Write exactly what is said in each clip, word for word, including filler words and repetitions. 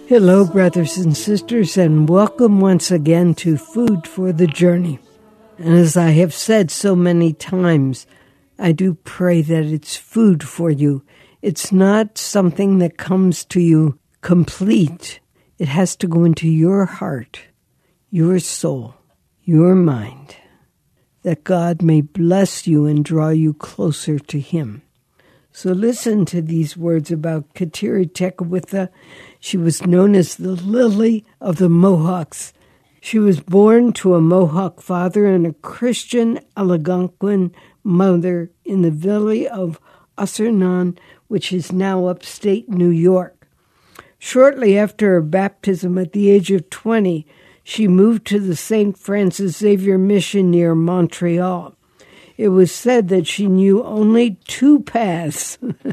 Hello, brothers and sisters, and welcome once again to Food for the Journey. And as I have said so many times, I do pray that it's food for you. It's not something that comes to you complete. It has to go into your heart, your soul, your mind, that God may bless you and draw you closer to Him. So listen to these words about Kateri Tekakwitha. She was known as the Lily of the Mohawks. She was born to a Mohawk father and a Christian Algonquin mother in the valley of Ossernon, which is now upstate New York. Shortly after her baptism at the age of twenty, she moved to the Saint Francis Xavier Mission near Montreal. It was said that she knew only two paths,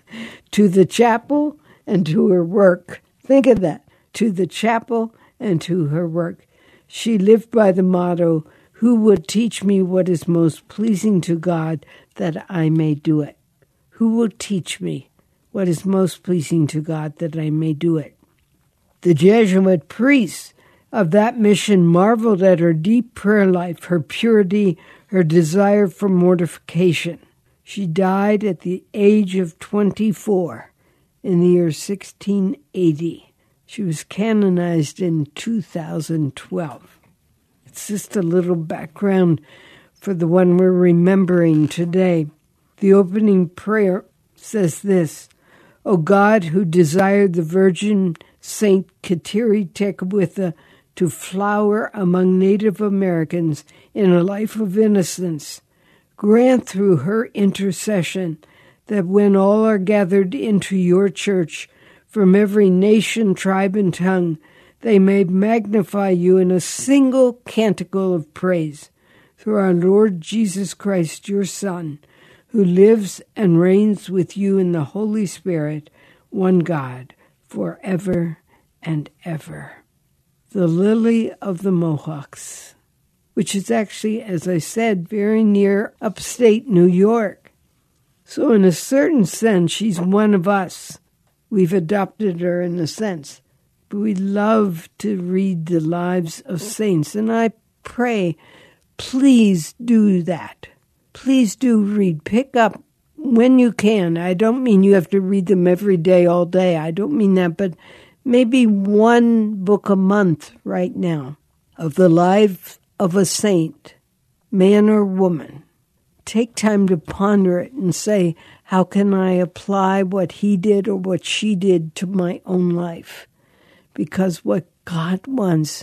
to the chapel and to her work. Think of that, to the chapel and to her work. She lived by the motto, "Who would teach me what is most pleasing to God, that I may do it?" Who will teach me what is most pleasing to God, that I may do it? The Jesuit priests of that mission marveled at her deep prayer life, her purity, her desire for mortification. She died at the age of twenty-four in the year sixteen eighty. She was canonized in two thousand twelve. It's just a little background for the one we're remembering today. The opening prayer says this: "O God, who desired the Virgin Saint Kateri Tekakwitha to flower among Native Americans in a life of innocence, grant through her intercession that when all are gathered into your church from every nation, tribe, and tongue, they may magnify you in a single canticle of praise through our Lord Jesus Christ, your Son, who lives and reigns with you in the Holy Spirit, one God, forever and ever." The Lily of the Mohawks, which is actually, as I said, very near upstate New York. So in a certain sense, she's one of us. We've adopted her in a sense. But we love to read the lives of saints. And I pray, please do that. Please do read. Pick up when you can. I don't mean you have to read them every day, all day. I don't mean that. But maybe one book a month right now of the life of a saint, man or woman. Take time to ponder it and say, how can I apply what he did or what she did to my own life? Because what God wants,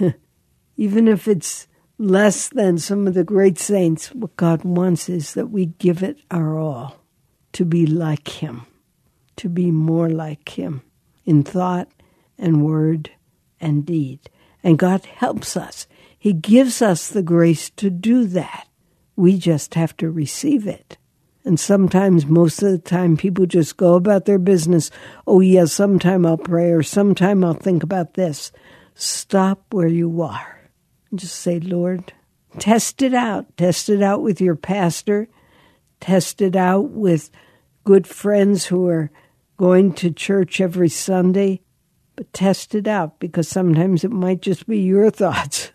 even if it's less than some of the great saints, what God wants is that we give it our all to be like him, to be more like him in thought and word and deed. And God helps us. He gives us the grace to do that. We just have to receive it. And sometimes, most of the time, people just go about their business. Oh, yeah, sometime I'll pray or sometime I'll think about this. Stop where you are. And just say, Lord, test it out. Test it out with your pastor. Test it out with good friends who are going to church every Sunday. But test it out, because sometimes it might just be your thoughts.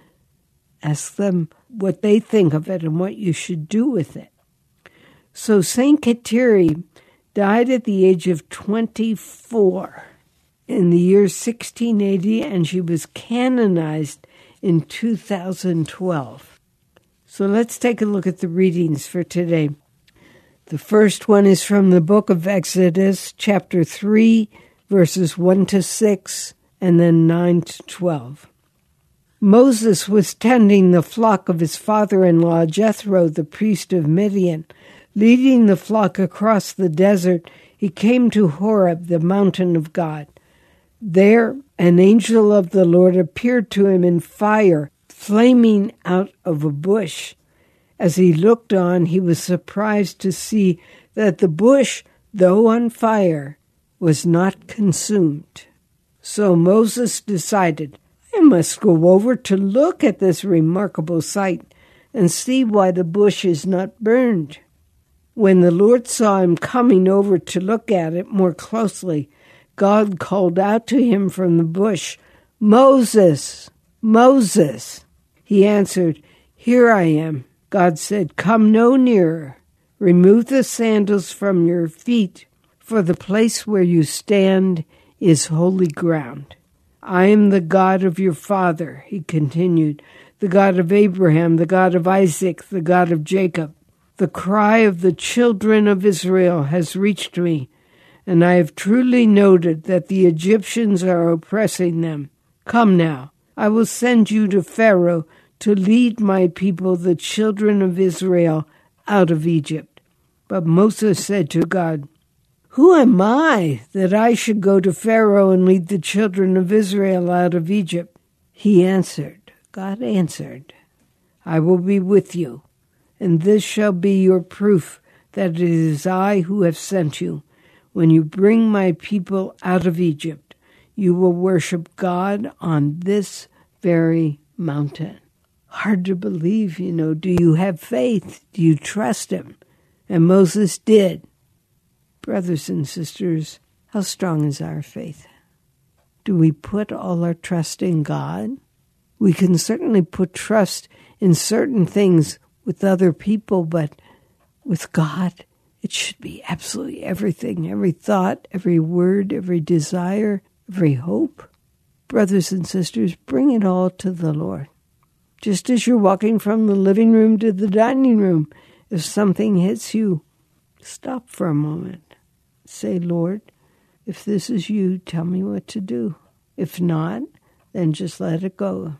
Ask them what they think of it and what you should do with it. So Saint Kateri died at the age of twenty-four in the year sixteen eighty, and she was canonized in two thousand twelve. So let's take a look at the readings for today. The first one is from the book of Exodus, chapter three, verses one to six, and then nine to twelve. Moses was tending the flock of his father-in-law, Jethro, the priest of Midian. Leading the flock across the desert, he came to Horeb, the mountain of God. There, an angel of the Lord appeared to him in fire, flaming out of a bush. As he looked on, he was surprised to see that the bush, though on fire, was not consumed. So Moses decided, I must go over to look at this remarkable sight and see why the bush is not burned. When the Lord saw him coming over to look at it more closely, God called out to him from the bush, "Moses, Moses." He answered, "Here I am." God said, "Come no nearer. Remove the sandals from your feet, for the place where you stand is holy ground. I am the God of your father," he continued, "the God of Abraham, the God of Isaac, the God of Jacob. The cry of the children of Israel has reached me, and I have truly noted that the Egyptians are oppressing them. Come now, I will send you to Pharaoh to lead my people, the children of Israel, out of Egypt." But Moses said to God, "Who am I that I should go to Pharaoh and lead the children of Israel out of Egypt?" He answered, God answered, "I will be with you, and this shall be your proof that it is I who have sent you. When you bring my people out of Egypt, you will worship God on this very mountain." Hard to believe, you know. Do you have faith? Do you trust him? And Moses did. Brothers and sisters, how strong is our faith? Do we put all our trust in God? We can certainly put trust in certain things with other people, but with God, it should be absolutely everything, every thought, every word, every desire, every hope. Brothers and sisters, bring it all to the Lord. Just as you're walking from the living room to the dining room, if something hits you, stop for a moment. Say, "Lord, if this is you, tell me what to do. If not, then just let it go."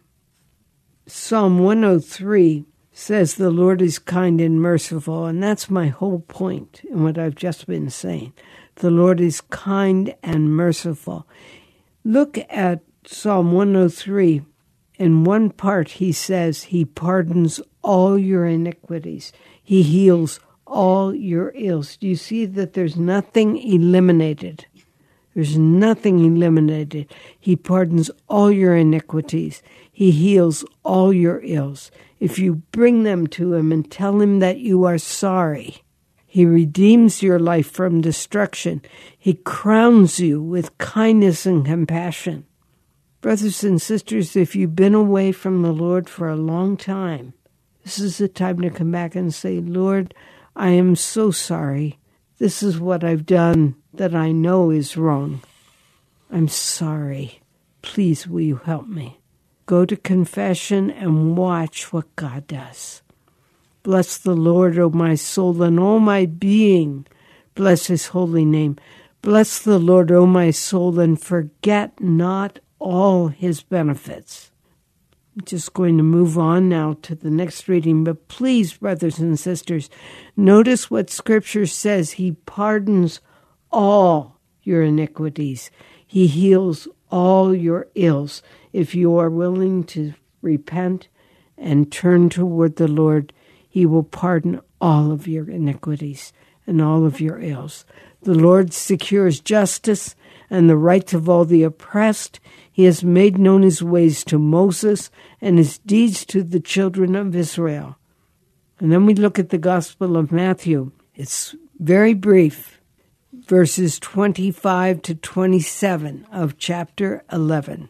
Psalm one oh three says the Lord is kind and merciful, and that's my whole point in what I've just been saying. The Lord is kind and merciful. Look at Psalm one oh three. In one part, he says he pardons all your iniquities. He heals all your ills. Do you see that there's nothing eliminated? There's nothing eliminated. He pardons all your iniquities. He heals all your ills. If you bring them to him and tell him that you are sorry, he redeems your life from destruction. He crowns you with kindness and compassion. Brothers and sisters, if you've been away from the Lord for a long time, this is the time to come back and say, "Lord, I am so sorry. This is what I've done that I know is wrong. I'm sorry. Please, will you help me?" Go to confession and watch what God does. Bless the Lord, O my soul, and all my being. Bless his holy name. Bless the Lord, O my soul, and forget not all his benefits. I'm just going to move on now to the next reading, but please, brothers and sisters, notice what Scripture says. He pardons all your iniquities. He heals all your ills. If you are willing to repent and turn toward the Lord, he will pardon all of your iniquities and all of your ills. The Lord secures justice and the rights of all the oppressed. He has made known his ways to Moses and his deeds to the children of Israel. And then we look at the Gospel of Matthew. It's very brief, verses twenty-five to twenty-seven of chapter eleven.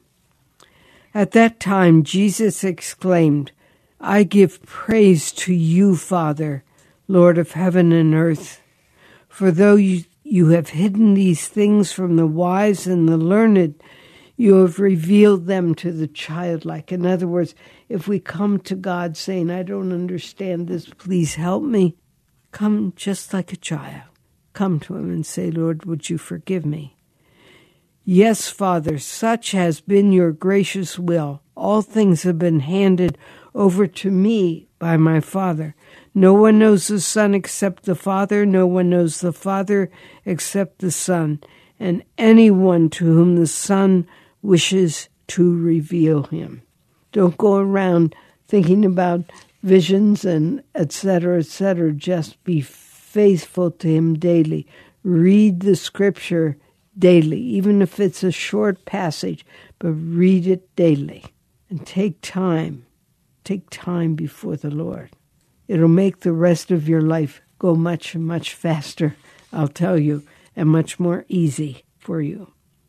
At that time, Jesus exclaimed, "I give praise to you, Father, Lord of heaven and earth, for though you, you have hidden these things from the wise and the learned, you have revealed them to the childlike." In other words, if we come to God saying, "I don't understand this, please help me," come just like a child. Come to him and say, "Lord, would you forgive me?" "Yes, Father, such has been your gracious will. All things have been handed over to me by my Father. No one knows the Son except the Father. No one knows the Father except the Son, and anyone to whom the Son wishes to reveal him." Don't go around thinking about visions and et cetera, et cetera. Just be faithful to him daily. Read the Scripture daily, even if it's a short passage, but read it daily. And take time. Take time before the Lord. It'll make the rest of your life go much, much faster, I'll tell you, and much more easy for you.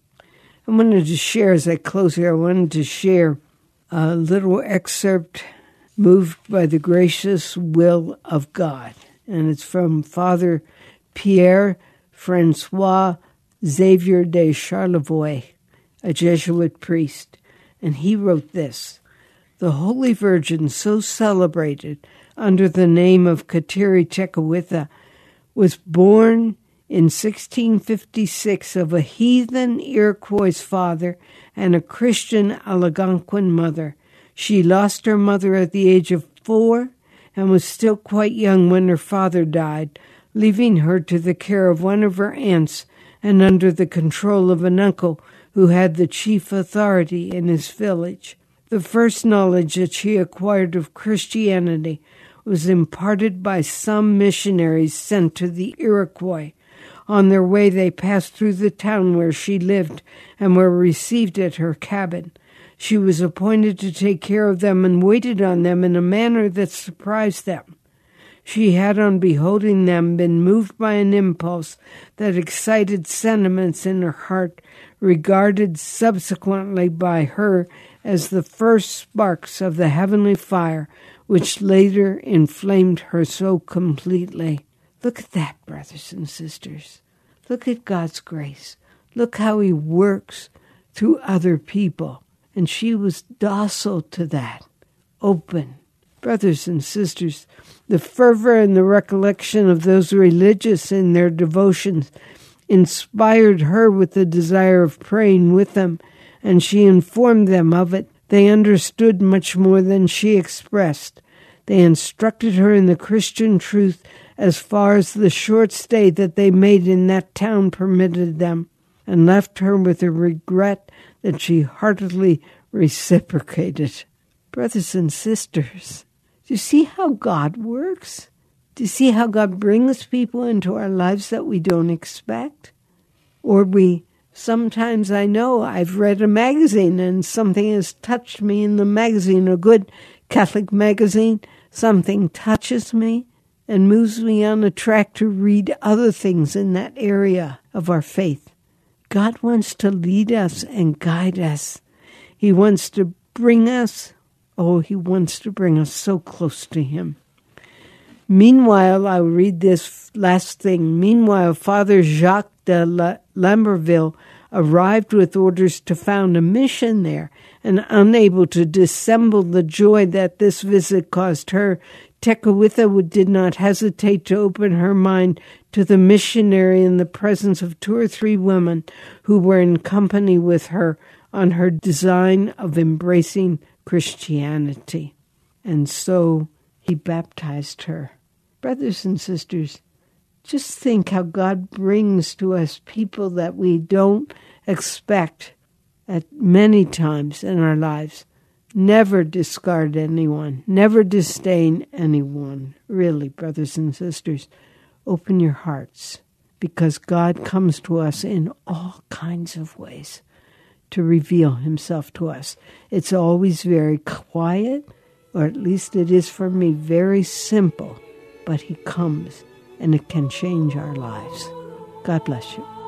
I wanted to share, as I close here, I wanted to share a little excerpt moved by the gracious will of God. And it's from Father Pierre Francois Xavier de Charlevoix, a Jesuit priest. And he wrote this: "The Holy Virgin, so celebrated under the name of Kateri Tekakwitha, was born in sixteen fifty-six of a heathen Iroquois father and a Christian Algonquin mother. She lost her mother at the age of four and was still quite young when her father died, leaving her to the care of one of her aunts and under the control of an uncle who had the chief authority in his village. The first knowledge that she acquired of Christianity was imparted by some missionaries sent to the Iroquois. On their way, they passed through the town where she lived and were received at her cabin. She was appointed to take care of them and waited on them in a manner that surprised them. She had, on beholding them, been moved by an impulse that excited sentiments in her heart, regarded subsequently by her as the first sparks of the heavenly fire, which later inflamed her so completely." Look at that, brothers and sisters. Look at God's grace. Look how he works through other people. And she was docile to that, open. Brothers and sisters, the fervor and the recollection of those religious in their devotions inspired her with the desire of praying with them, and she informed them of it. They understood much more than she expressed. They instructed her in the Christian truth as far as the short stay that they made in that town permitted them, and left her with a regret that she heartily reciprocated. Brothers and sisters, do you see how God works? Do you see how God brings people into our lives that we don't expect? Or we, sometimes I know I've read a magazine and something has touched me in the magazine, a good Catholic magazine, something touches me and moves me on a track to read other things in that area of our faith. God wants to lead us and guide us. He wants to bring us, oh, he wants to bring us so close to him. Meanwhile, I'll read this last thing. Meanwhile, Father Jacques de La- Lamberville arrived with orders to found a mission there, and unable to dissemble the joy that this visit caused her, Tekakwitha did not hesitate to open her mind to the missionary in the presence of two or three women who were in company with her on her design of embracing Christianity. And so he baptized her. Brothers and sisters, just think how God brings to us people that we don't expect at many times in our lives. Never discard anyone. Never disdain anyone. Really, brothers and sisters, open your hearts, because God comes to us in all kinds of ways to reveal himself to us. It's always very quiet, or at least it is for me, very simple, but he comes, and it can change our lives. God bless you.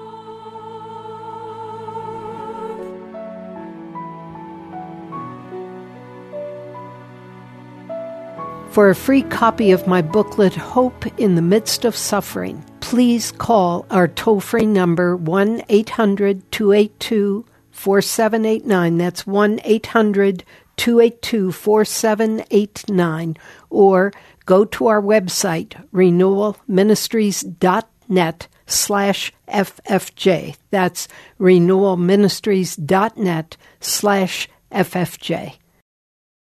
For a free copy of my booklet, Hope in the Midst of Suffering, please call our toll-free number one eight hundred two eight two four seven eight nine. That's one eight hundred two eight two four seven eight nine. Or go to our website, renewal ministries dot net slash F F J. That's renewal ministries dot net slash F F J.